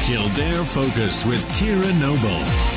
Kildare Focus with Ciara Noble.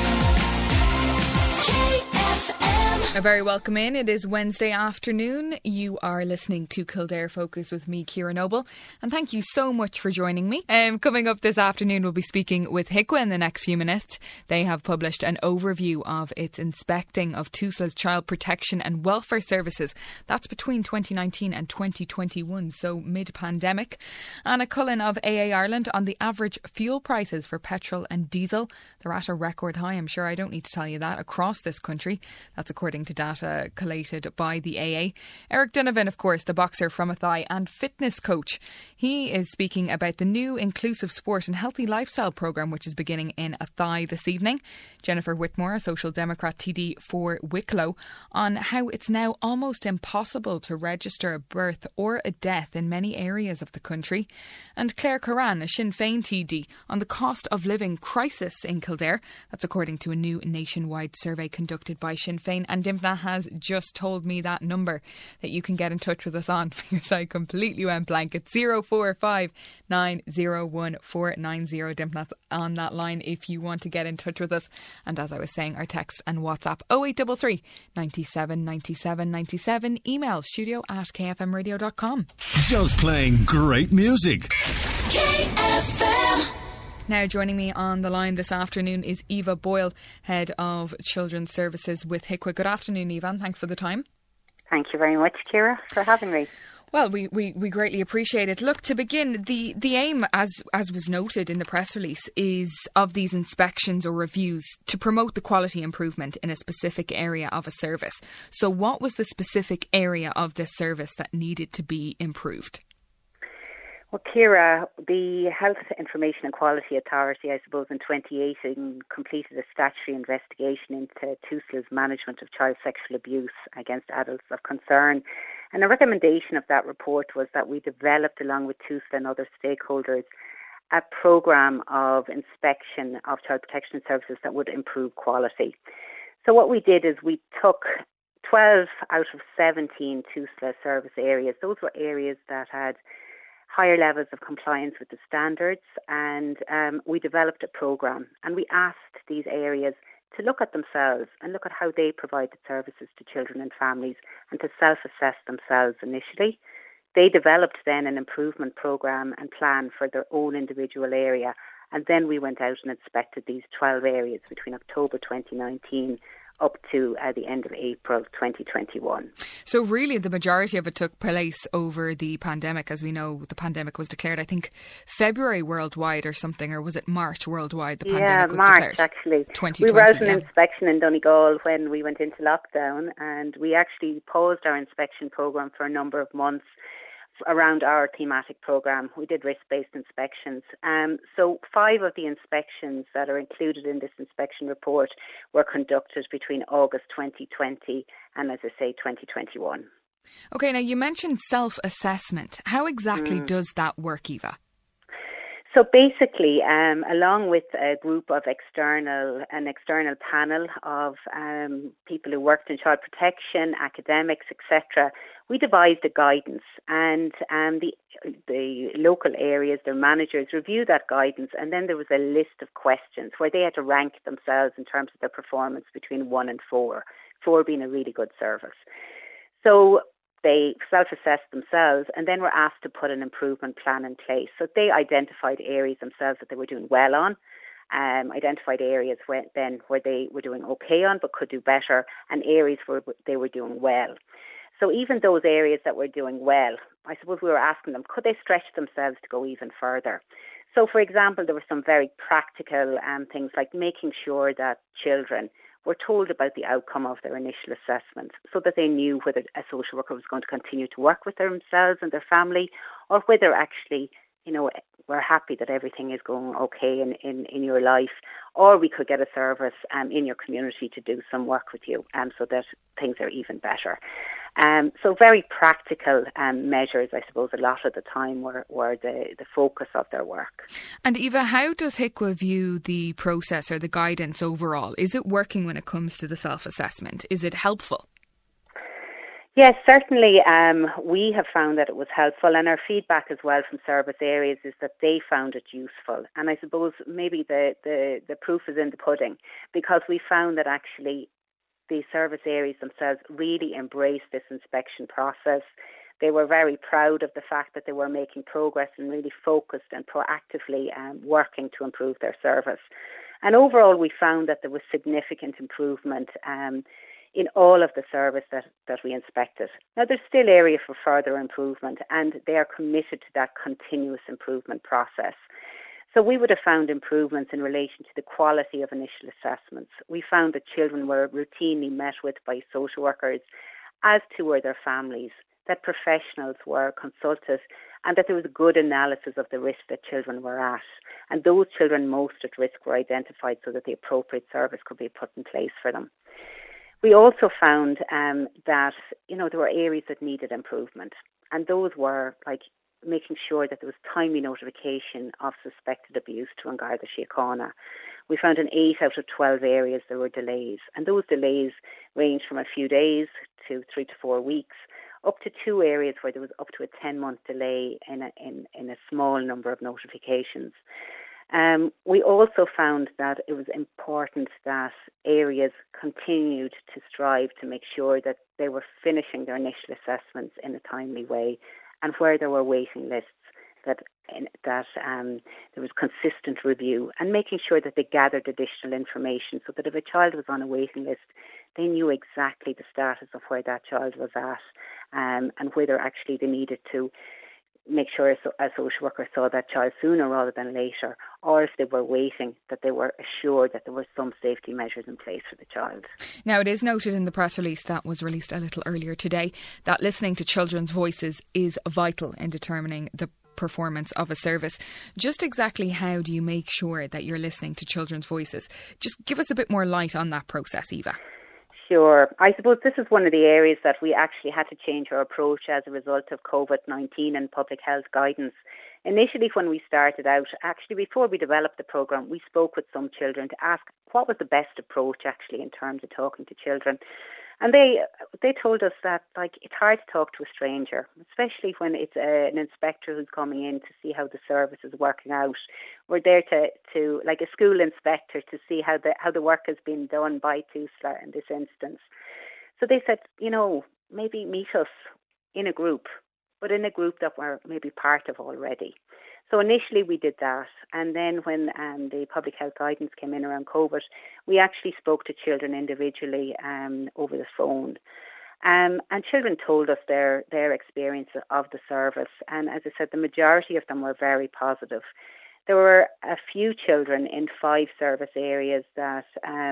A very welcome in. It is Wednesday afternoon. You are listening to Kildare Focus with me, Ciara Noble, and thank you so much for joining me. Coming up this afternoon, we'll be speaking with HIQA in the next few minutes. They have published an overview of its inspecting of TUSLA's child protection and welfare services. That's between 2019 and 2021, so mid-pandemic. Anna Cullen of AA Ireland on the average fuel prices for petrol and diesel. They're at a record high, I'm sure I don't need to tell you that, across this country. That's according to data collated by the AA. Eric Donovan, of course, the boxer from Athy and fitness coach. He is speaking about the new inclusive sport and healthy lifestyle programme which is beginning in Athy this evening. Jennifer Whitmore, a Social Democrat TD for Wicklow, on how it's now almost impossible to register a birth or a death in many areas of the country. And Claire Curran, a Sinn Féin TD, on the cost of living crisis in Kildare. That's according to a new nationwide survey conducted by Sinn Féin. And Dimna has just told me that number that you can get in touch with us on, because I completely went blank. It's 045 901 490. Dimna's on that line if you want to get in touch with us. And as I was saying, our text and WhatsApp 0833 97 97 97. Email studio@kfmradio.com. Just playing great music. KFM. Now joining me on the line this afternoon is Eva Boyle, Head of Children's Services with HIQA. Good afternoon, Eva, and thanks for the time. Thank you very much, Ciara, for having me. Well, we greatly appreciate it. Look, to begin, the aim, as was noted in the press release, is of these inspections or reviews to promote the quality improvement in a specific area of a service. So what was the specific area of this service that needed to be improved? Well, Ciara, the Health Information and Quality Authority, I suppose, in 2018 completed a statutory investigation into TUSLA's management of child sexual abuse against adults of concern. And a recommendation of that report was that we developed, along with TUSLA and other stakeholders, a programme of inspection of child protection services that would improve quality. So what we did is we took 12 out of 17 TUSLA service areas. Those were areas that had higher levels of compliance with the standards, and we developed a programme, and we asked these areas to look at themselves and look at how they provide the services to children and families, and to self-assess themselves initially. They developed then an improvement programme and plan for their own individual area, and then we went out and inspected these 12 areas between October 2019 up to the end of April 2021. So really the majority of it took place over the pandemic. As we know, the pandemic was declared, I think, February worldwide or something, or was it March worldwide the pandemic was declared? Yeah, March actually. 2020, we were out on inspection in Donegal when we went into lockdown, and we actually paused our inspection programme for a number of months around our thematic programme. We did risk-based inspections. So 5 of the inspections that are included in this inspection report were conducted between August 2020 and, as I say, 2021. OK, now you mentioned self-assessment. How exactly does that work, Eva? So basically, along with a group of an external panel of people who worked in child protection, academics, etc., we devised a guidance, and the local areas, their managers, reviewed that guidance, and then there was a list of questions where they had to rank themselves in terms of their performance between 1 and 4, 4 being a really good service. So they self-assessed themselves and then were asked to put an improvement plan in place. So they identified areas themselves that they were doing well on, identified areas where they were doing okay on but could do better, and areas where they were doing well. So even those areas that were doing well, I suppose we were asking them, could they stretch themselves to go even further? So, for example, there were some very practical things like making sure that children were told about the outcome of their initial assessment so that they knew whether a social worker was going to continue to work with themselves and their family, or whether actually, we're happy that everything is going okay in your life, or we could get a service in your community to do some work with you so that things are even better. So very practical measures, I suppose, a lot of the time were the focus of their work. And Eva, how does HIQA view the process or the guidance overall? Is it working when it comes to the self-assessment? Is it helpful? Yes, certainly. We have found that it was helpful, and our feedback as well from service areas is that they found it useful. And I suppose maybe the proof is in the pudding, because we found that actually the service areas themselves really embraced this inspection process. They were very proud of the fact that they were making progress and really focused and proactively working to improve their service. And overall, we found that there was significant improvement in all of the service that we inspected. Now, there's still area for further improvement, and they are committed to that continuous improvement process. So we would have found improvements in relation to the quality of initial assessments. We found that children were routinely met with by social workers, as too were their families, that professionals were consulted, and that there was a good analysis of the risk that children were at. And those children most at risk were identified so that the appropriate service could be put in place for them. We also found that, there were areas that needed improvement. And those were like making sure that there was timely notification of suspected abuse to An Garda Síochána. We found in 8 out of 12 areas there were delays. And those delays ranged from a few days to 3 to 4 weeks, up to 2 areas where there was up to a 10-month delay in a small number of notifications. We also found that it was important that areas continued to strive to make sure that they were finishing their initial assessments in a timely way, and where there were waiting lists, that there was consistent review, and making sure that they gathered additional information so that if a child was on a waiting list, they knew exactly the status of where that child was at, and whether actually they needed to make sure a social worker saw that child sooner rather than later, or if they were waiting, that they were assured that there were some safety measures in place for the child. Now, it is noted in the press release that was released a little earlier today that listening to children's voices is vital in determining the performance of a service. Just exactly how do you make sure that you're listening to children's voices? Just give us a bit more light on that process, Eva. Sure. I suppose this is one of the areas that we actually had to change our approach as a result of COVID-19 and public health guidance. Initially, when we started out, actually before we developed the programme, we spoke with some children to ask what was the best approach actually in terms of talking to children. And they told us that it's hard to talk to a stranger, especially when it's an inspector who's coming in to see how the service is working out. We're there to like a school inspector, to see how the work has been done by TUSLA in this instance. So they said, maybe meet us in a group, but in a group that we're maybe part of already. So initially we did that, and then when the public health guidance came in around COVID, we actually spoke to children individually over the phone. And children told us their experience of the service, and as I said, the majority of them were very positive. There were a few children in 5 service areas that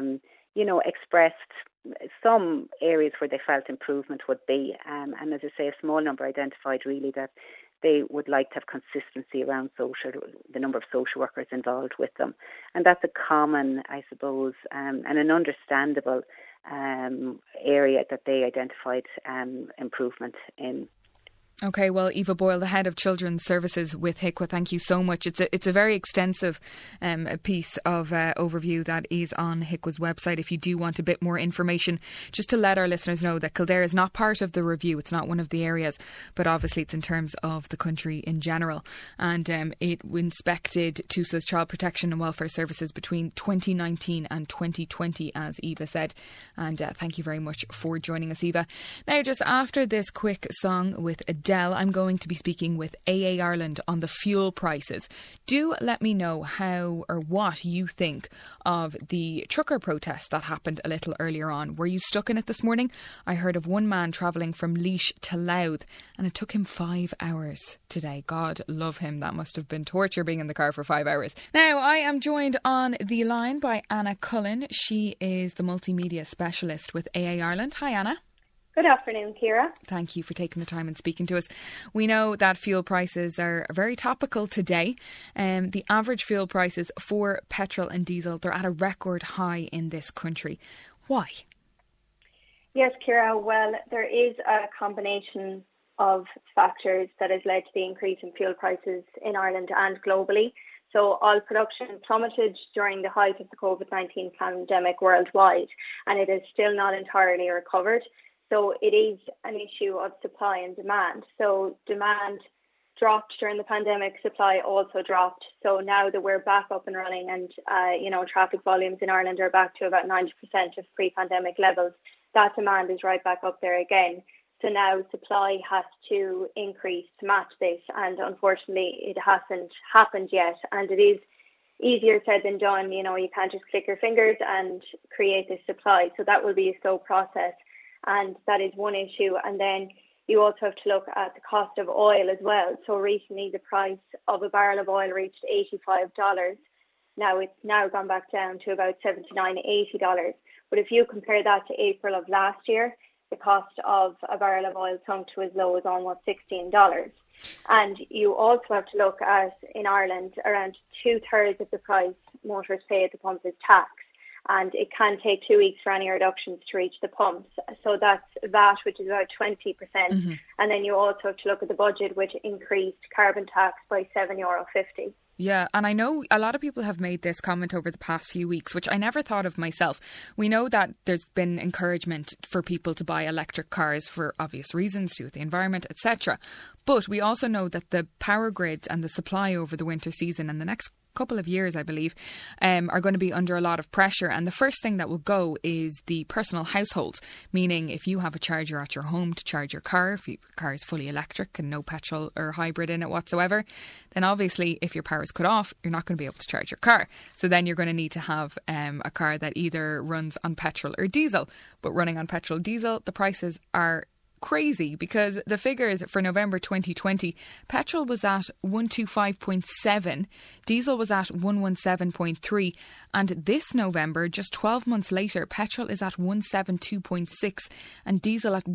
expressed some areas where they felt improvement would be, and as I say, a small number identified really that they would like to have consistency around the number of social workers involved with them. And that's a common, I suppose, and an understandable area that they identified improvement in. OK, well, Eva Boyle, the head of Children's Services with HIQA, thank you so much. It's a very extensive piece of overview that is on HIQA's website. If you do want a bit more information, just to let our listeners know that Kildare is not part of the review. It's not one of the areas, but obviously it's in terms of the country in general. And it inspected TUSLA's Child Protection and Welfare Services between 2019 and 2020, as Eva said. And thank you very much for joining us, Eva. Now, just after this quick song with Adele, I'm going to be speaking with AA Ireland on the fuel prices. Do let me know how or what you think of the trucker protest that happened a little earlier on. Were you stuck in it this morning? I heard of one man travelling from Laois to Louth, and it took him 5 hours today. God love him. That must have been torture being in the car for 5 hours. Now, I am joined on the line by Anna Cullen. She is the multimedia specialist with AA Ireland. Hi, Anna. Good afternoon, Ciara. Thank you for taking the time and speaking to us. We know that fuel prices are very topical today. The average fuel prices for petrol and diesel, they're at a record high in this country. Why? Yes, Ciara. Well, there is a combination of factors that has led to the increase in fuel prices in Ireland and globally. So oil production plummeted during the height of the COVID-19 pandemic worldwide, and it is still not entirely recovered. So it is an issue of supply and demand. So demand dropped during the pandemic, supply also dropped. So now that we're back up and running and, traffic volumes in Ireland are back to about 90% of pre-pandemic levels, that demand is right back up there again. So now supply has to increase to match this, and unfortunately it hasn't happened yet. And it is easier said than done. You can't just click your fingers and create this supply. So that will be a slow process, and that is one issue. And then you also have to look at the cost of oil as well. So recently the price of a barrel of oil reached $85. Now it's now gone back down to about $79, $80. But if you compare that to April of last year, the cost of a barrel of oil sunk to as low as almost $16. And you also have to look at, in Ireland, around 2/3 of the price motorists pay at the pump is tax. And it can take 2 weeks for any reductions to reach the pumps. So that's VAT, which is about 20%. Mm-hmm. And then you also have to look at the budget, which increased carbon tax by €7.50. Yeah, and I know a lot of people have made this comment over the past few weeks, which I never thought of myself. We know that there's been encouragement for people to buy electric cars for obvious reasons, to do with the environment, etc. But we also know that the power grids and the supply over the winter season and the next couple of years, I believe, are going to be under a lot of pressure. And the first thing that will go is the personal households, meaning if you have a charger at your home to charge your car, if your car is fully electric and no petrol or hybrid in it whatsoever, then obviously if your power is cut off, you're not going to be able to charge your car. So then you're going to need to have a car that either runs on petrol or diesel. But running on petrol diesel, the prices are crazy, because the figures for November 2020, petrol was at 125.7, diesel was at 117.3, and this November, just 12 months later, petrol is at 172.6 and diesel at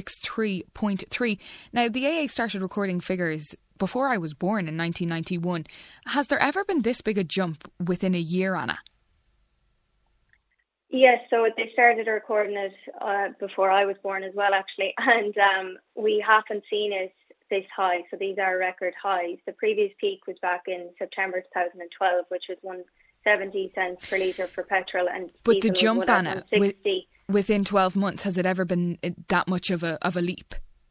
163.3. Now, the AA started recording figures before I was born in 1991. Has there ever been this big a jump within a year, Anna? Yes, so they started recording it before I was born as well, actually, and we haven't seen it this high, so these are record highs. The previous peak was back in September 2012, which was 170 cents per litre for petrol, and but the jump, Anna, within 12 months, has it ever been that much of a leap?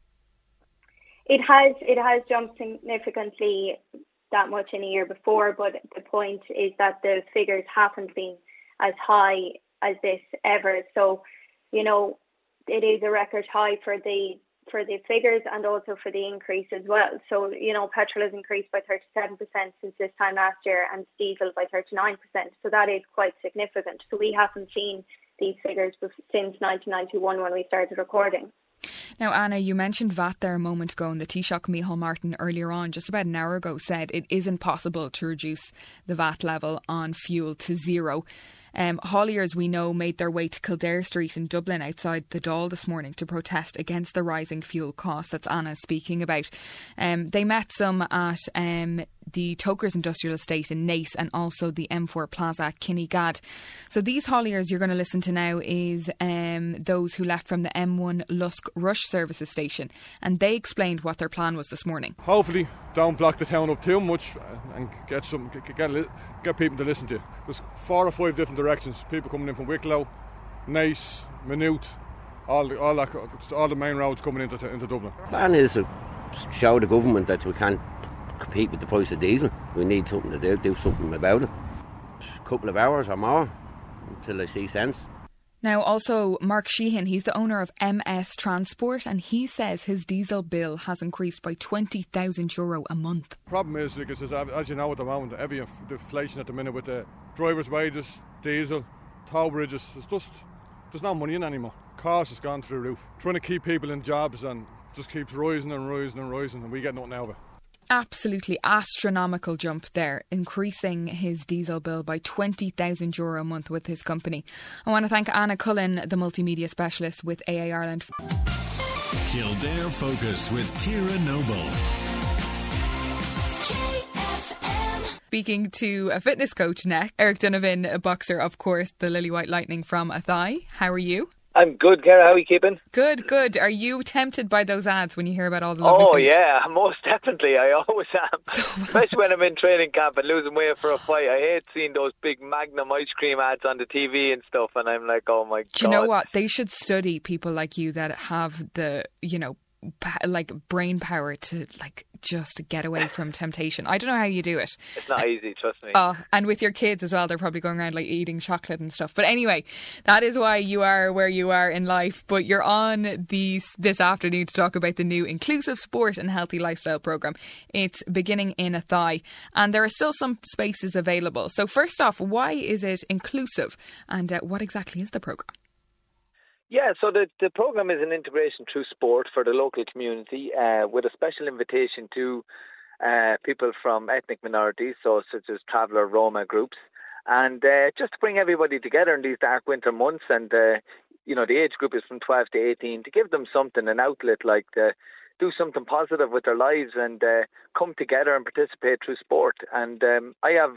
It has jumped significantly that much in a year before, but the point is that the figures haven't been as high as this ever. So, it is a record high for the figures and also for the increase as well. So, petrol has increased by 37% since this time last year and diesel by 39%. So that is quite significant. So we haven't seen these figures since 1991 when we started recording. Now, Anna, you mentioned VAT there a moment ago, and the Taoiseach Micheál Martin earlier on, just about an hour ago, said it isn't possible to reduce the VAT level on fuel to zero. Hauliers, we know, made their way to Kildare Street in Dublin outside the Dáil this morning to protest against the rising fuel costs that Anna speaking about. They met some at the Tokers Industrial Estate in Naas and also the M4 Plaza at Kinnegad. So these hauliers you're going to listen to now is those who left from the M1 Lusk Rush Services station, and they explained what their plan was this morning. Hopefully don't block the town up too much and get people to listen to you. There's 4 or 5 different directions, people coming in from Wicklow, Naas, Maynooth, all the main roads coming into Dublin. The plan is to show the government that we can't compete with the price of diesel. We need something to do something about it. A couple of hours or more until they see sense. Now, also, Mark Sheehan, he's the owner of MS Transport, and he says his diesel bill has increased by €20,000 a month. The problem is, as you know at the moment, the inflation at the minute with the drivers' wages, diesel, toll bridges, there's no money in anymore. Cost has gone through the roof. Trying to keep people in jobs and just keeps rising and rising and rising, and we get nothing out of it. Absolutely astronomical jump there, increasing his diesel bill by €20,000 a month with his company. I want to thank Anna Cullen, the multimedia specialist with AA Ireland. Kildare Focus with Ciara Noble. Speaking to a fitness coach next, Eric Donovan, a boxer, of course, the Lily White Lightning from Athy. How are you? I'm good, Cara. How are you keeping? Good, good. Are you tempted by those ads when you hear about all the lovely food? Oh, yeah, most definitely. I always am. Especially when I'm in training camp and losing weight for a fight. I hate seeing those big Magnum ice cream ads on the TV and stuff, and I'm like, oh my God. Do you know what? They should study people like you that have the, like brain power to just get away from temptation. I don't know how you do it. It's not easy, trust me. And with your kids as well, they're probably going around eating chocolate and stuff. But anyway, that is why you are where you are in life. But you're on this afternoon to talk about the new Inclusive Sport and Healthy Lifestyle programme. It's beginning in Athy, and there are still some spaces available. So first off, why is it inclusive, and what exactly is the programme? Yeah, so the programme is an integration through sport for the local community with a special invitation to people from ethnic minorities, such as traveller Roma groups, and just to bring everybody together in these dark winter months. And, the age group is from 12 to 18, to give them something, an outlet, do something positive with their lives and come together and participate through sport. And I have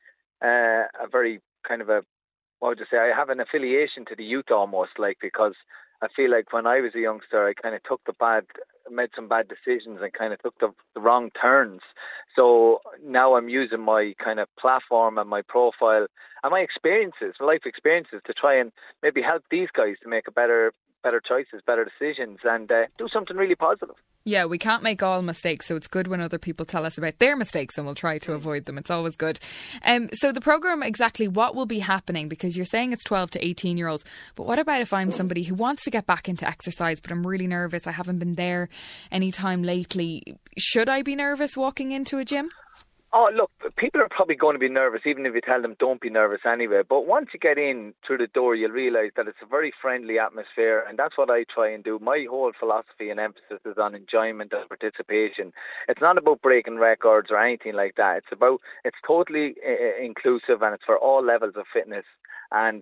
a very kind of I have an affiliation to the youth almost, because I feel like when I was a youngster, I kind of made some bad decisions and kind of took the wrong turns. So now I'm using my kind of platform and my profile and my life experiences to try and maybe help these guys to make better choices, better decisions, and do something really positive. Yeah, we can't make all mistakes, so it's good when other people tell us about their mistakes and we'll try to avoid them. It's always good. So the programme, exactly what will be happening? Because you're saying it's 12 to 18 year olds, but what about if I'm somebody who wants to get back into exercise, but I'm really nervous, I haven't been there any time lately. Should I be nervous walking into a gym? Oh, look, people are probably going to be nervous, even if you tell them don't be nervous anyway. But once you get in through the door, you'll realise that it's a very friendly atmosphere, and that's what I try and do. My whole philosophy and emphasis is on enjoyment and participation. It's not about breaking records or anything like that. It's totally inclusive, and it's for all levels of fitness. And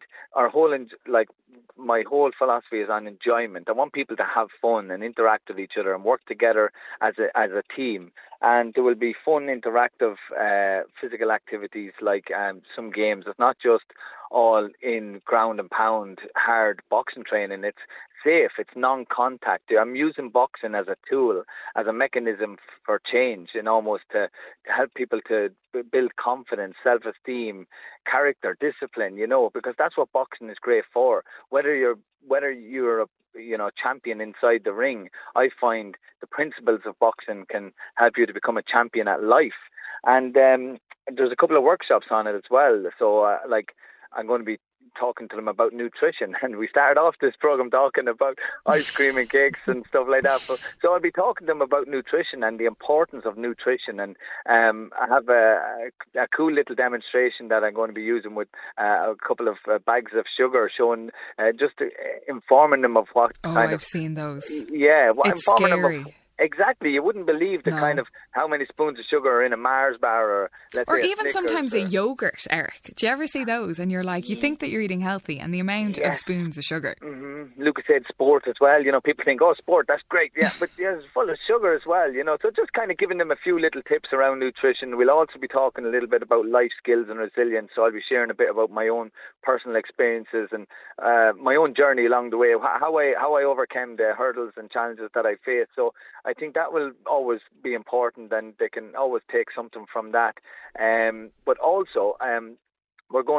my whole philosophy is on enjoyment. I want people to have fun and interact with each other and work together as a team. And there will be fun, interactive physical activities like some games. It's not just all in ground and pound hard boxing training. It's safe, it's non-contact. I'm using boxing as a tool, as a mechanism for change, and almost to help people to build confidence, self-esteem, character, discipline, because that's what boxing is great for. Whether you're a champion inside the ring, I find the principles of boxing can help you to become a champion at life. And there's a couple of workshops on it as well. So I'm going to be talking to them about nutrition, and we started off this program talking about ice cream and cakes and stuff like that. So I'll be talking to them about nutrition and the importance of nutrition, and I have a cool little demonstration that I'm going to be using with a couple of bags of sugar, showing just informing them of what I've seen those. Yeah, it's informing scary. them of. Exactly, you wouldn't believe the kind of how many spoons of sugar are in a Mars bar, or even sometimes a yogurt, Eric. Do you ever see those? And you're like, you think that you're eating healthy, and the amount of spoons of sugar. Mm-hmm. Lucas said sport as well. People think, oh, sport, that's great, yeah, but it's full of sugar as well. So just kind of giving them a few little tips around nutrition. We'll also be talking a little bit about life skills and resilience. So I'll be sharing a bit about my own personal experiences and my own journey along the way, how I overcame the hurdles and challenges that I faced. So I think that will always be important, and they can always take something from that. But also, we're going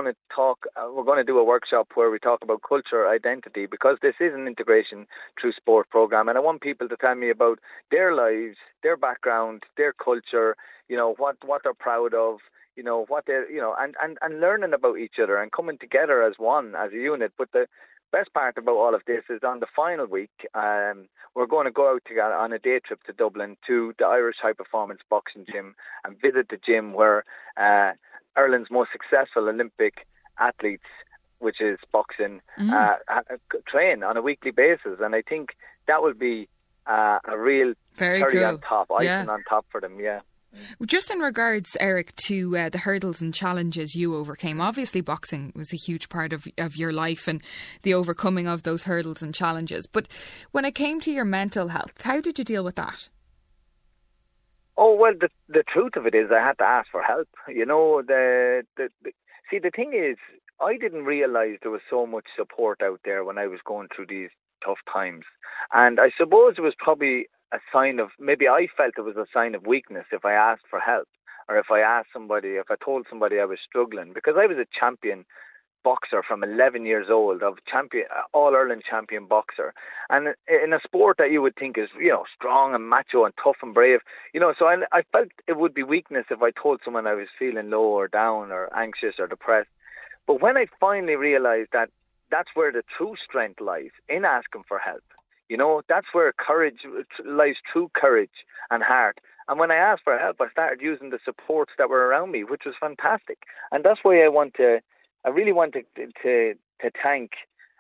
to do a workshop where we talk about culture identity, because this is an integration through sport program, and I want people to tell me about their lives, their background, their culture, what they're proud of, what they're, and learning about each other and coming together as one, as a unit. But the best part about all of this is on the final week, we're going to go out together on a day trip to Dublin to the Irish High Performance Boxing Gym and visit the gym where Ireland's most successful Olympic athletes, which is boxing, train on a weekly basis. And I think that will be a real very cherry cool on top, icing on top for them, yeah. Just in regards, Eric, to the hurdles and challenges you overcame, obviously boxing was a huge part of your life and the overcoming of those hurdles and challenges. But when it came to your mental health, how did you deal with that? Oh, well, the truth of it is I had to ask for help. The thing is, I didn't realise there was so much support out there when I was going through these tough times. And I suppose it was probably a sign of, maybe I felt it was a sign of weakness if I asked for help, or if I told somebody I was struggling, because I was a champion boxer from 11 years old, of All-Ireland champion boxer, and in a sport that you would think is, strong and macho and tough and brave, so I felt it would be weakness if I told someone I was feeling low or down or anxious or depressed. But when I finally realised that that's where the true strength lies, in asking for help, that's where courage lies, true courage and heart. And when I asked for help, I started using the supports that were around me, which was fantastic. And that's why I really want to thank,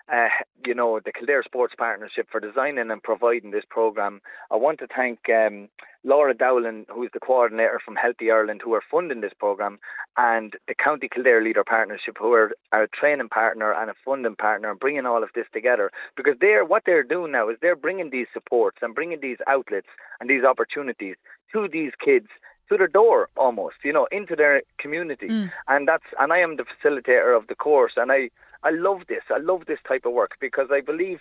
the Kildare Sports Partnership for designing and providing this programme. I want to thank Laura Dowling, who is the coordinator from Healthy Ireland, who are funding this programme, and the County Kildare Leader Partnership, who are a training partner and a funding partner, and bringing all of this together. Because what they're doing now is they're bringing these supports and bringing these outlets and these opportunities to these kids, to their door almost, into their community. And I am the facilitator of the course, and I love this. I love this type of work, because I believe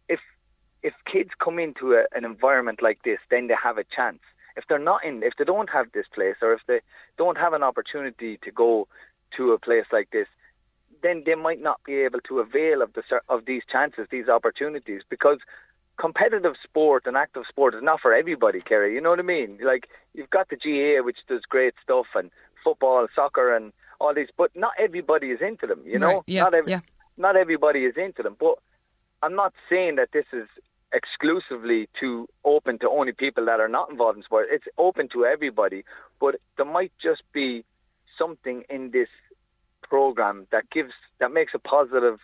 if kids come into an environment like this, then they have a chance. If they don't have this place, or if they don't have an opportunity to go to a place like this, then they might not be able to avail of these chances, these opportunities, because competitive sport and active sport is not for everybody, Kerry. You know what I mean? Like, you've got the GAA, which does great stuff, and football, soccer, and all these, but not everybody is into them, Right, yeah, not everybody is into them. But I'm not saying that this is exclusively open to only people that are not involved in sport. It's open to everybody, but there might just be something in this program that makes a positive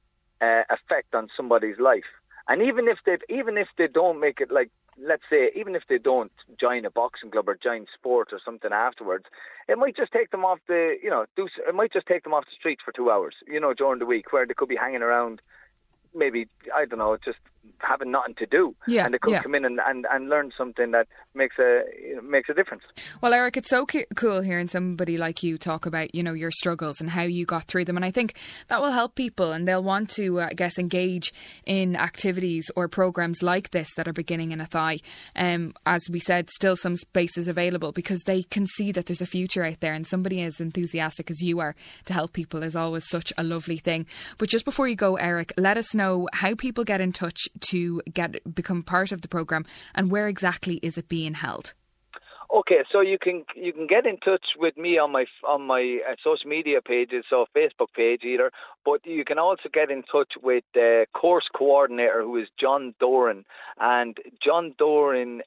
effect on somebody's life. And even if they don't make it, like, let's say, even if they don't join a boxing club or join sport or something afterwards, it might just take them off it might just take them off the streets for 2 hours, during the week, where they could be hanging around, maybe, I don't know, just having nothing to do. Yeah, and they could come in and learn something that makes a difference. Well, Eric, it's so cool hearing somebody like you talk about, your struggles and how you got through them. And I think that will help people, and they'll want to, engage in activities or programmes like this that are beginning in Athy. As we said, still some spaces available, because they can see that there's a future out there, and somebody as enthusiastic as you are to help people is always such a lovely thing. But just before you go, Eric, let us know how people get in touch to become part of the programme, and where exactly is it being held? Okay, so you can get in touch with me on my social media pages, so Facebook page either, but you can also get in touch with the course coordinator, who is John Doran, and John Doran's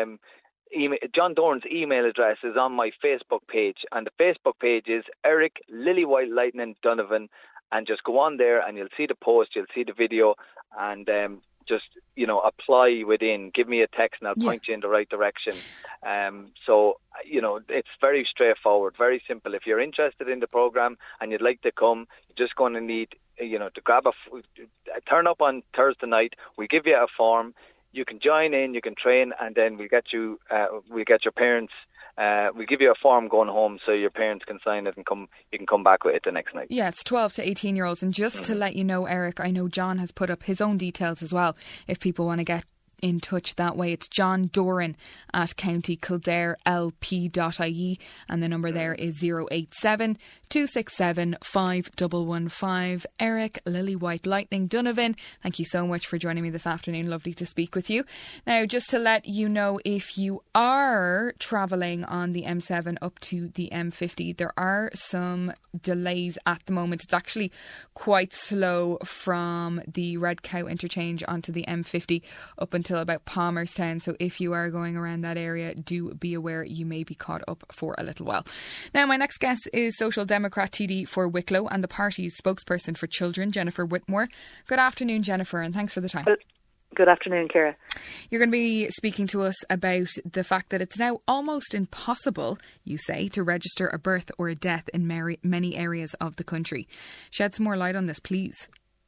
email address is on my Facebook page, and the Facebook page is Eric Lillywhite Lightning Donovan, and just go on there and you'll see the post, you'll see the video, and just, apply within, give me a text, and I'll point you in the right direction. It's very straightforward, very simple. If you're interested in the programme and you'd like to come, you're just going to need, to turn up on Thursday night. We give you a form. You can join in, you can train, and then we'll get your parents. We'll give you a form going home, so your parents can sign it and you can come back with it the next night. Yeah, it's 12 to 18 year olds. And just to let you know, Eric, I know John has put up his own details as well, if people want to get in touch that way. It's John Doran at countyKildareLP.ie, and the number there is 087 267 5115. Eric Lillywhite Lightning Donovan, thank you so much for joining me this afternoon. Lovely to speak with you. Now, just to let you know, if you are travelling on the M7 up to the M50, there are some delays at the moment. It's actually quite slow from the Red Cow interchange onto the M50 up until about Palmerstown. So if you are going around that area, do be aware you may be caught up for a little while. Now, my next guest is Social Democrat TD for Wicklow and the party's spokesperson for children, Jennifer Whitmore. Good afternoon, Jennifer, and thanks for the time. Good afternoon, Ciara. You're going to be speaking to us about the fact that it's now almost impossible, you say, to register a birth or a death in many areas of the country. Shed some more light on this, please.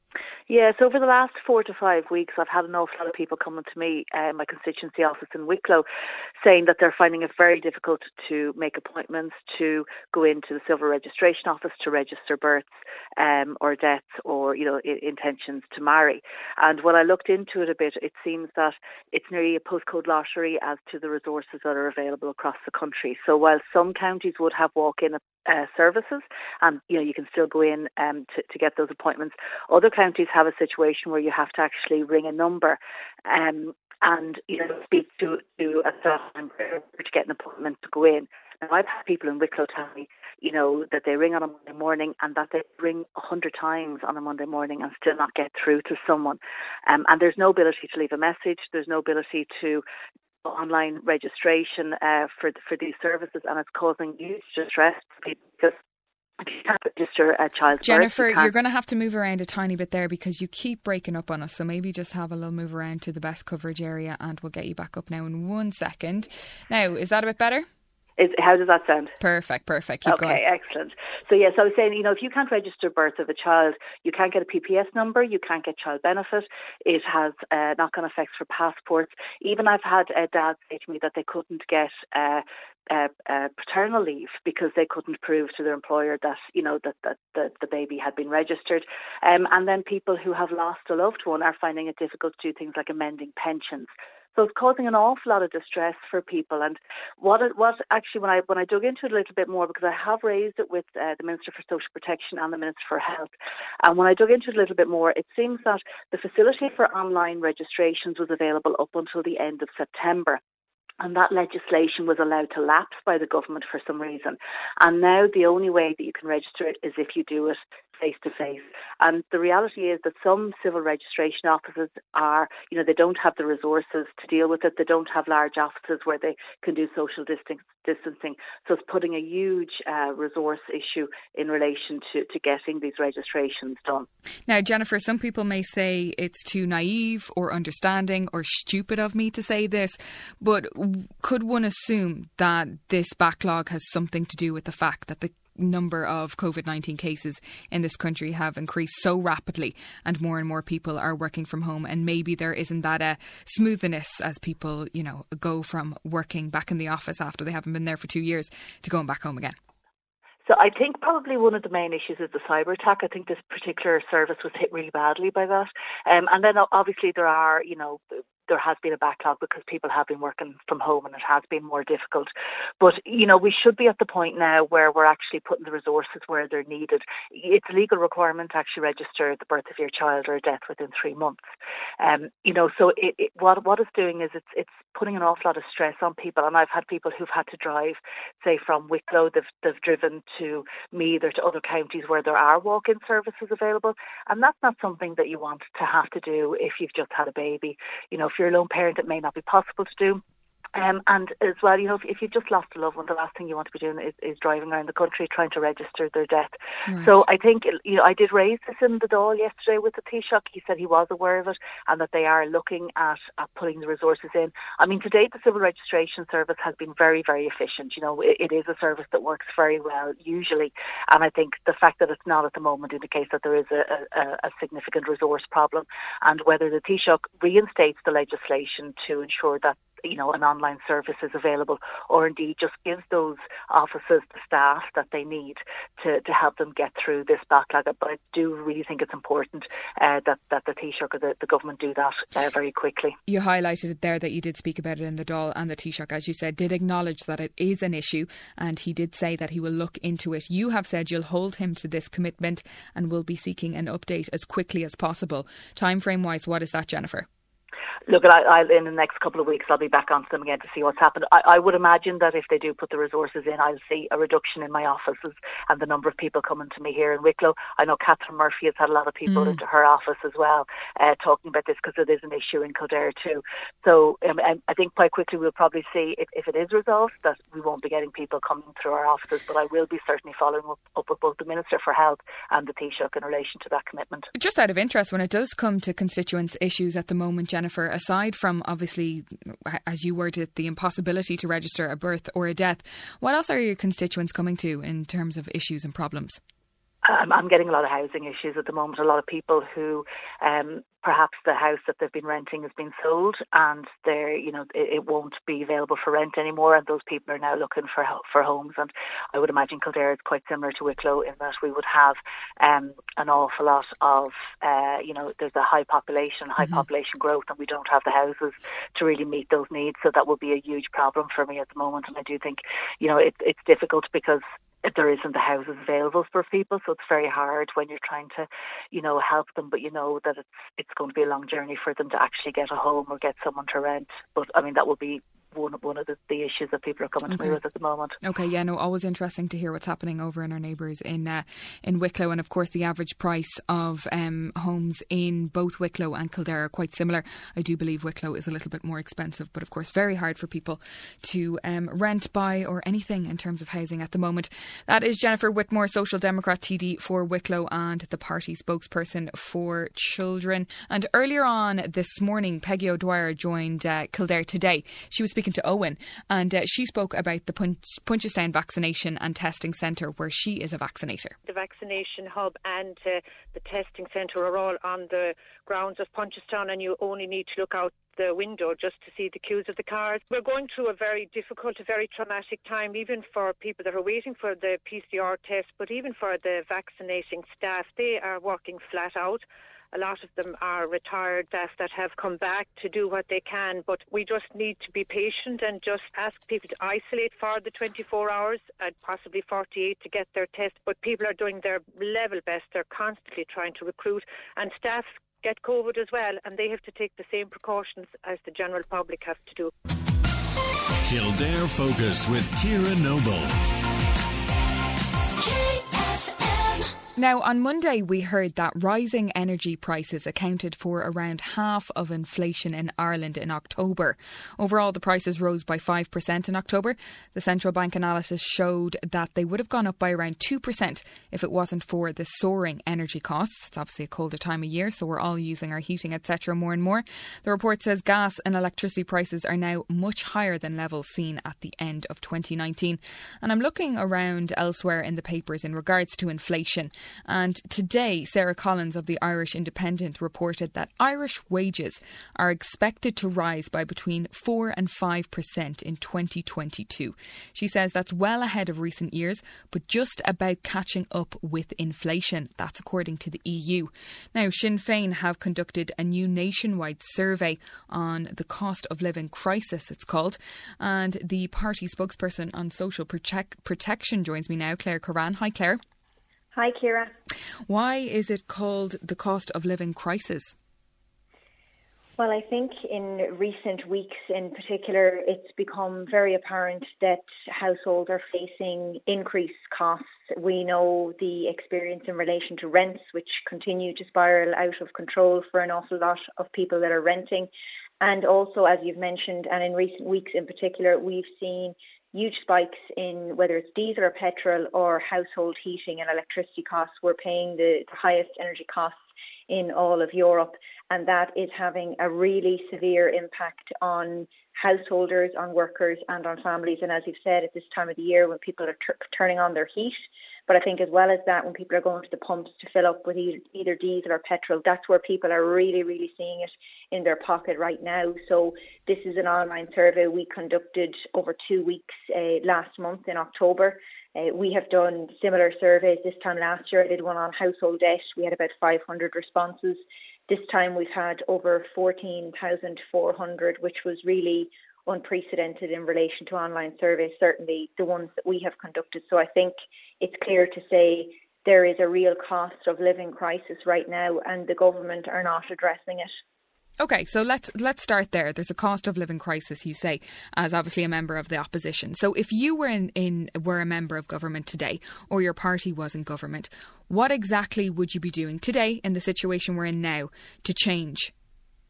Yes, over the last 4 to 5 weeks, I've had an awful lot of people coming to me, my constituency office in Wicklow, saying that they're finding it very difficult to make appointments, to go into the civil registration office to register births or deaths or, intentions to marry. And when I looked into it a bit, it seems that it's nearly a postcode lottery as to the resources that are available across the country. So while some counties would have walk-in services, and you can still go in to get those appointments, other counties have a situation where you have to actually ring a number and speak to a staff member to get an appointment to go in. Now, I've had people in Wicklow tell me, that they ring on a Monday morning and that they ring 100 times on a Monday morning and still not get through to someone. And there's no ability to leave a message. There's no ability to online registration for these services, and it's causing huge distress for people because you can't register a child's Jennifer, birth. you're going to have to move around a tiny bit there because you keep breaking up on us. So maybe just have a little move around to the best coverage area and we'll get you back up now in 1 second. Now, is that a bit better? How does that sound? Perfect. Keep going. Okay, excellent. So yes, I was saying, if you can't register birth of a child, you can't get a PPS number, you can't get child benefit. It has knock-on effects for passports. Even I've had dads say to me that they couldn't get paternal leave because they couldn't prove to their employer that the baby had been registered. And then people who have lost a loved one are finding it difficult to do things like amending pensions. So it's causing an awful lot of distress for people. And what actually, when I dug into it a little bit more, because I have raised it with the Minister for Social Protection and the Minister for Health, and when I dug into it a little bit more, it seems that the facility for online registrations was available up until the end of September. And that legislation was allowed to lapse by the government for some reason. And now the only way that you can register it is if you do it face-to-face. And the reality is that some civil registration offices they don't have the resources to deal with it. They don't have large offices where they can do social distancing. So it's putting a huge resource issue in relation to getting these registrations done. Now, Jennifer, some people may say it's too naive or understanding or stupid of me to say this, but could one assume that this backlog has something to do with the fact that the number of COVID-19 cases in this country have increased so rapidly and more people are working from home, and maybe there isn't that smoothness as people, go from working back in the office after they haven't been there for 2 years to going back home again? So I think probably one of the main issues is the cyber attack. I think this particular service was hit really badly by that. And then obviously there has been a backlog because people have been working from home and it has been more difficult. But, we should be at the point now where we're actually putting the resources where they're needed. It's a legal requirement to actually register the birth of your child or death within 3 months. So what it's doing is it's putting an awful lot of stress on people. And I've had people who've had to drive, say, from Wicklow, they've driven to Meath or to other counties where there are walk-in services available. And that's not something that you want to have to do if you've just had a baby. If you're a lone parent, it may not be possible to do. And as well, if you've just lost a loved one, the last thing you want to be doing is driving around the country trying to register their death. Right. So I think, I did raise this in the Dáil yesterday with the Taoiseach. He said he was aware of it and that they are looking at putting the resources in. I mean, to date, the civil registration service has been very, very efficient. It is a service that works very well, usually. And I think the fact that it's not at the moment indicates that there is a significant resource problem. And whether the Taoiseach reinstates the legislation to ensure that an online service is available, or indeed just gives those offices the staff that they need to help them get through this backlog. But I do really think it's important that the Taoiseach or the government do that very quickly. You highlighted it there that you did speak about it in the Dáil, and the Taoiseach, as you said, did acknowledge that it is an issue, and he did say that he will look into it. You have said you'll hold him to this commitment and will be seeking an update as quickly as possible. Time frame wise, what is that, Jennifer? Look, in the next couple of weeks, I'll be back onto them again to see what's happened. I would imagine that if they do put the resources in, I'll see a reduction in my offices and the number of people coming to me here in Wicklow. I know Catherine Murphy has had a lot of people into her office as well, talking about this because it is an issue in Kildare too. So I think quite quickly we'll probably see if it is resolved that we won't be getting people coming through our offices, but I will be certainly following up with both the Minister for Health and the Taoiseach in relation to that commitment. Just out of interest, when it does come to constituents' issues at the moment, Jennifer, aside from obviously, as you worded it, the impossibility to register a birth or a death, what else are your constituents coming to in terms of issues and problems? I'm getting a lot of housing issues at the moment. A lot of people who perhaps the house that they've been renting has been sold, and it won't be available for rent anymore, and those people are now looking for homes. And I would imagine Kildare is quite similar to Wicklow in that we would have an awful lot of there's a high population growth, and we don't have the houses to really meet those needs. So that would be a huge problem for me at the moment. And I do think it's difficult because there isn't the houses available for people, so it's very hard when you're trying to, help them, but that it's going to be a long journey for them to actually get a home or get someone to rent. But I mean, that will be one of the issues that people are coming to me with at the moment. Okay, yeah, no, always interesting to hear what's happening over in our neighbours in Wicklow, and of course the average price of homes in both Wicklow and Kildare are quite similar. I do believe Wicklow is a little bit more expensive, but of course very hard for people to rent, buy or anything in terms of housing at the moment. That is Jennifer Whitmore, Social Democrat TD for Wicklow and the party spokesperson for children. And earlier on this morning, Peggy O'Dwyer joined Kildare Today. She was speaking to Owen, and she spoke about the Punchestown vaccination and testing centre where she is a vaccinator. The vaccination hub and the testing centre are all on the grounds of Punchestown, and you only need to look out the window just to see the queues of the cars. We're going through a very difficult, a very traumatic time, even for people that are waiting for the PCR test, but even for the vaccinating staff. They are working flat out. A lot of them are retired staff that have come back to do what they can, but we just need to be patient and just ask people to isolate for the 24 hours and possibly 48 to get their test. But people are doing their level best. They're constantly trying to recruit, and staff get COVID as well, and they have to take the same precautions as the general public have to do. Kildare Focus with Ciara Noble. Now, on Monday, we heard that rising energy prices accounted for around half of inflation in Ireland in October. Overall, the prices rose by 5% in October. The central bank analysis showed that they would have gone up by around 2% if it wasn't for the soaring energy costs. It's obviously a colder time of year, so we're all using our heating, etc. more and more. The report says gas and electricity prices are now much higher than levels seen at the end of 2019. And I'm looking around elsewhere in the papers in regards to inflation. And today, Sarah Collins of the Irish Independent reported that Irish wages are expected to rise by between 4 and 5% in 2022. She says that's well ahead of recent years, but just about catching up with inflation. That's according to the EU. Now, Sinn Féin have conducted a new nationwide survey on the cost of living crisis, it's called. And the party spokesperson on social protection joins me now, Claire Curran. Hi, Claire. Hi, Ciara. Why is it called the cost of living crisis? Well, I think in recent weeks in particular, it's become very apparent that households are facing increased costs. We know the experience in relation to rents, which continue to spiral out of control for an awful lot of people that are renting. And also, as you've mentioned, and in recent weeks in particular, we've seen huge spikes in whether it's diesel or petrol or household heating and electricity costs. We're paying the highest energy costs in all of Europe, and that is having a really severe impact on householders, on workers and on families. And as you've said, at this time of the year when people are turning on their heat, but I think as well as that, when people are going to the pumps to fill up with either diesel or petrol, that's where people are really, really seeing it in their pocket right now. So this is an online survey we conducted over 2 weeks last month in October. We have done similar surveys this time last year. I did one on household debt. We had about 500 responses. This time we've had over 14,400, which was really unprecedented in relation to online surveys, certainly the ones that we have conducted. So I think it's clear to say there is a real cost of living crisis right now, and the government are not addressing it. OK, so let's start there. There's a cost of living crisis, you say, as obviously a member of the opposition. So if you were a member of government today, or your party was in government, what exactly would you be doing today in the situation we're in now to change?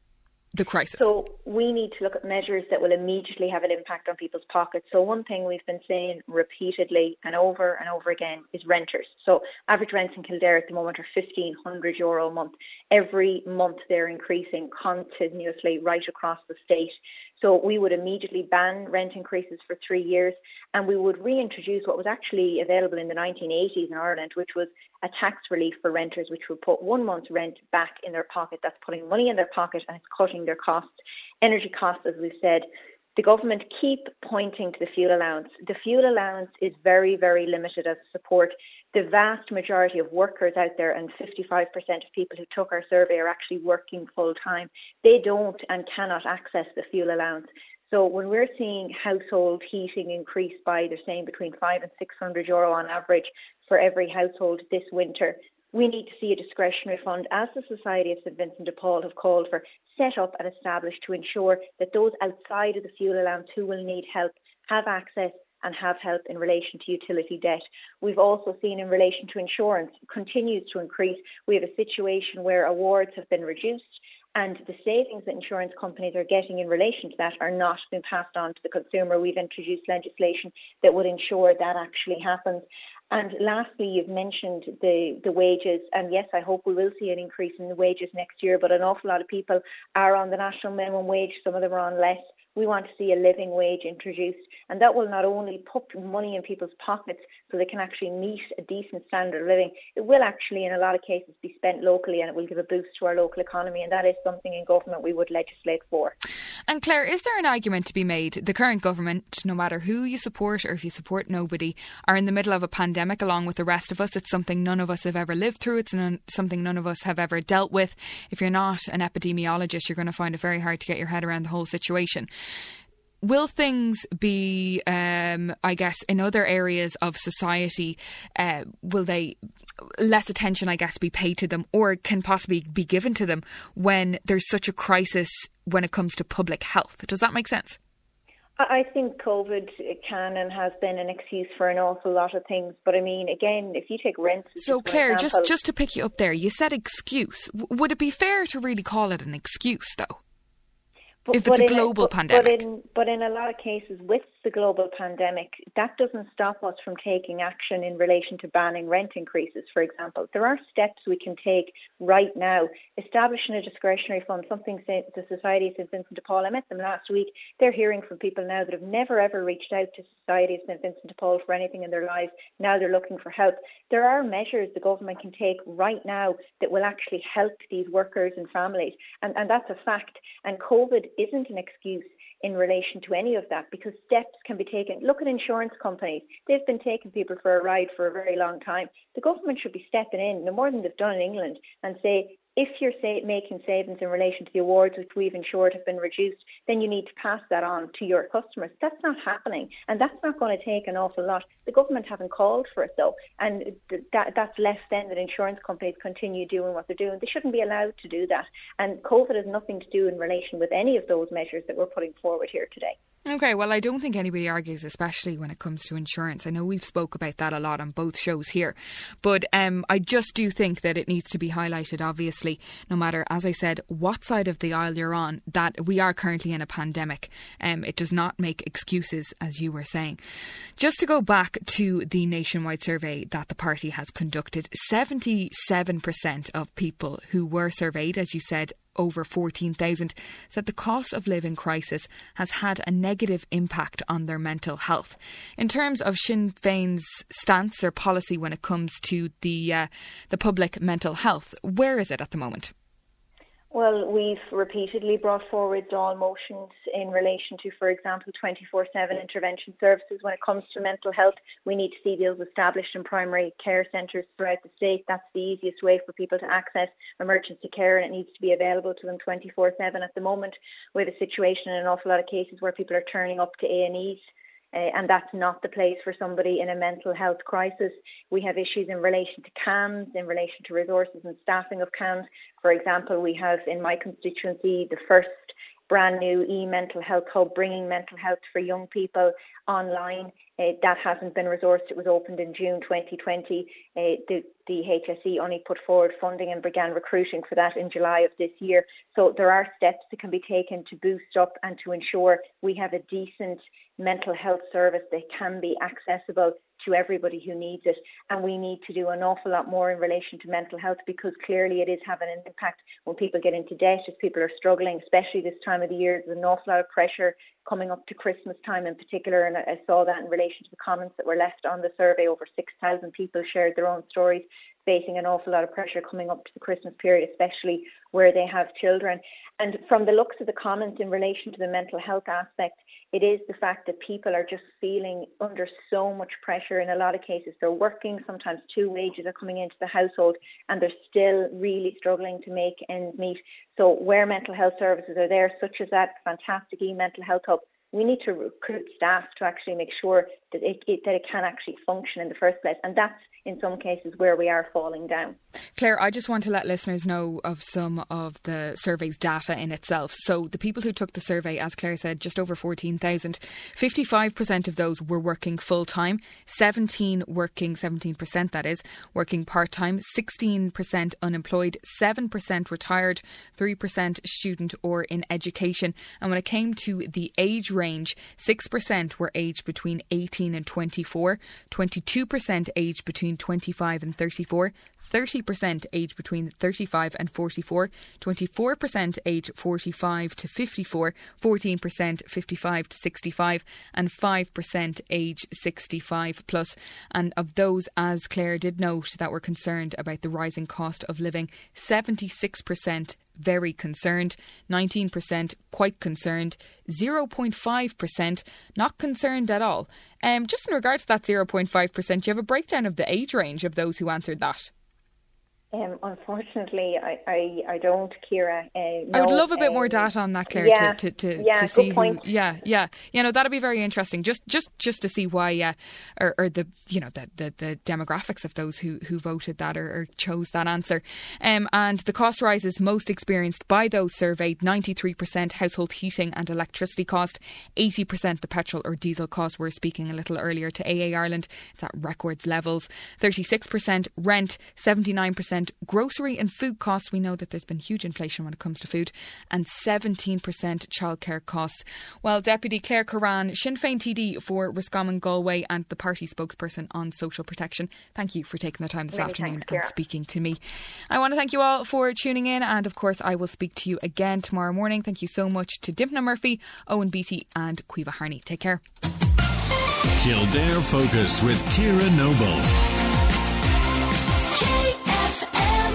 the crisis? So we need to look at measures that will immediately have an impact on people's pockets. So one thing we've been saying repeatedly and over again is renters. So average rents in Kildare at the moment are €1,500 a month. Every month they're increasing continuously right across the state. So we would immediately ban rent increases for 3 years, and we would reintroduce what was actually available in the 1980s in Ireland, which was a tax relief for renters, which would put 1 month's rent back in their pocket. That's putting money in their pocket and it's cutting their costs. Energy costs, as we've said. The government keep pointing to the fuel allowance. The fuel allowance is very, very limited as a support. The vast majority of workers out there, and 55% of people who took our survey are actually working full time. They don't and cannot access the fuel allowance. So when we're seeing household heating increase by, they're saying between €500 and €600 on average for every household this winter, we need to see a discretionary fund, as the Society of St Vincent de Paul have called for, set up and established to ensure that those outside of the fuel allowance who will need help have access and have help in relation to utility debt. We've also seen in relation to insurance continues to increase. We have a situation where awards have been reduced and the savings that insurance companies are getting in relation to that are not being passed on to the consumer. We've introduced legislation that would ensure that actually happens. And lastly, you've mentioned the wages. And yes, I hope we will see an increase in the wages next year, but an awful lot of people are on the national minimum wage. Some of them are on less. We want to see a living wage introduced, and that will not only put money in people's pockets so they can actually meet a decent standard of living, it will actually in a lot of cases be spent locally, and it will give a boost to our local economy, and that is something in government we would legislate for. And Claire, is there an argument to be made? The current government, no matter who you support or if you support nobody, are in the middle of a pandemic along with the rest of us. It's something none of us have ever lived through. It's something none of us have ever dealt with. If you're not an epidemiologist, you're going to find it very hard to get your head around the whole situation. Will things be, I guess, in other areas of society, will they less attention, I guess, be paid to them or can possibly be given to them when there's such a crisis when it comes to public health? Does that make sense? I think COVID can and has been an excuse for an awful lot of things. But I mean, again, if you take rent... So Claire, just to pick you up there, you said excuse. Would it be fair to really call it an excuse, though? If it's a global pandemic. But in a lot of cases with the global pandemic, that doesn't stop us from taking action in relation to banning rent increases, for example. There are steps we can take right now. Establishing a discretionary fund, something the Society of St Vincent de Paul, I met them last week. They're hearing from people now that have never ever reached out to Society of St Vincent de Paul for anything in their lives. Now they're looking for help. There are measures the government can take right now that will actually help these workers and families. And that's a fact. And COVID isn't an excuse in relation to any of that, because steps can be taken. Look at insurance companies. They've been taking people for a ride for a very long time. The government should be stepping in, no more than they've done in England, and say, if you're making savings in relation to the awards which we've ensured have been reduced, then you need to pass that on to your customers. That's not happening, and that's not going to take an awful lot. The government haven't called for it, though, and that's left then that insurance companies continue doing what they're doing. They shouldn't be allowed to do that, and COVID has nothing to do in relation with any of those measures that we're putting forward here today. OK, well, I don't think anybody argues, especially when it comes to insurance. I know we've spoke about that a lot on both shows here, but I just do think that it needs to be highlighted, obviously, no matter, as I said, what side of the aisle you're on, that we are currently in a pandemic. It does not make excuses, as you were saying. Just to go back to the nationwide survey that the party has conducted, 77% of people who were surveyed, as you said, over 14,000, said the cost of living crisis has had a negative impact on their mental health. In terms of Sinn Féin's stance or policy when it comes to the public mental health, where is it at the moment? Well, we've repeatedly brought forward Dáil motions in relation to, for example, 24/7 intervention services. When it comes to mental health, we need to see those established in primary care centres throughout the state. That's the easiest way for people to access emergency care, and it needs to be available to them 24/7. At the moment, we have a situation in an awful lot of cases where people are turning up to A&Es, and that's not the place for somebody in a mental health crisis. We have issues in relation to CAMHS, in relation to resources and staffing of CAMHS. For example, we have in my constituency the first brand new e-mental health hub, bringing mental health for young people online. That hasn't been resourced. It was opened in June 2020. The HSE only put forward funding and began recruiting for that in July of this year. So there are steps that can be taken to boost up and to ensure we have a decent mental health service that can be accessible to everybody who needs it. And we need to do an awful lot more in relation to mental health, because clearly it is having an impact when people get into debt, as people are struggling, especially this time of the year. There's an awful lot of pressure coming up to Christmas time in particular, and I saw that in relation to the comments that were left on the survey. Over 6,000 people shared their own stories, facing an awful lot of pressure coming up to the Christmas period, especially where they have children. And from the looks of the comments in relation to the mental health aspect, it is the fact that people are just feeling under so much pressure. In a lot of cases, they're working, sometimes 2 wages are coming into the household, and they're still really struggling to make ends meet. So where mental health services are there, such as that fantastic e-mental health hub, we need to recruit staff to actually make sure that it can actually function in the first place. And that's, in some cases, where we are falling down. Claire, I just want to let listeners know of some of the survey's data in itself. So the people who took the survey, as Claire said, just over 14,000, 55% of those were working full-time, 17% that is, working part-time, 16% unemployed, 7% retired, 3% student or in education. And when it came to the age range, 6% were aged between 18 and 24, 22% aged between 25 and 34, 30% aged between 35 and 44, 24% aged 45 to 54, 14% 55 to 65 and 5% aged 65 plus. And of those, as Claire did note, that were concerned about the rising cost of living, 76% very concerned, 19% quite concerned, 0.5% not concerned at all. Just in regards to that 0.5%, do you have a breakdown of the age range of those who answered that? Unfortunately, I don't, Ciara. No, I would love a bit more data on that, Claire, to see who. Yeah. You know, that'd be very interesting. Just to see why, or the the demographics of those who voted that or chose that answer. And the cost rises most experienced by those surveyed: 93% household heating and electricity cost, 80% the petrol or diesel cost. We were speaking a little earlier to AA Ireland; it's at records levels. 36% rent, 79%. Grocery and food costs. We know that there's been huge inflation when it comes to food, and 17% childcare costs. Well, Deputy Claire Curran, Sinn Féin TD for Roscommon, Galway, and the party spokesperson on social protection, thank you for taking the time this afternoon and speaking to me. I want to thank you all for tuning in, and of course I will speak to you again tomorrow morning. Thank you so much to Dimpna Murphy, Owen Beattie and Caoimhe Harney. Take care. Kildare Focus with Ciara Noble.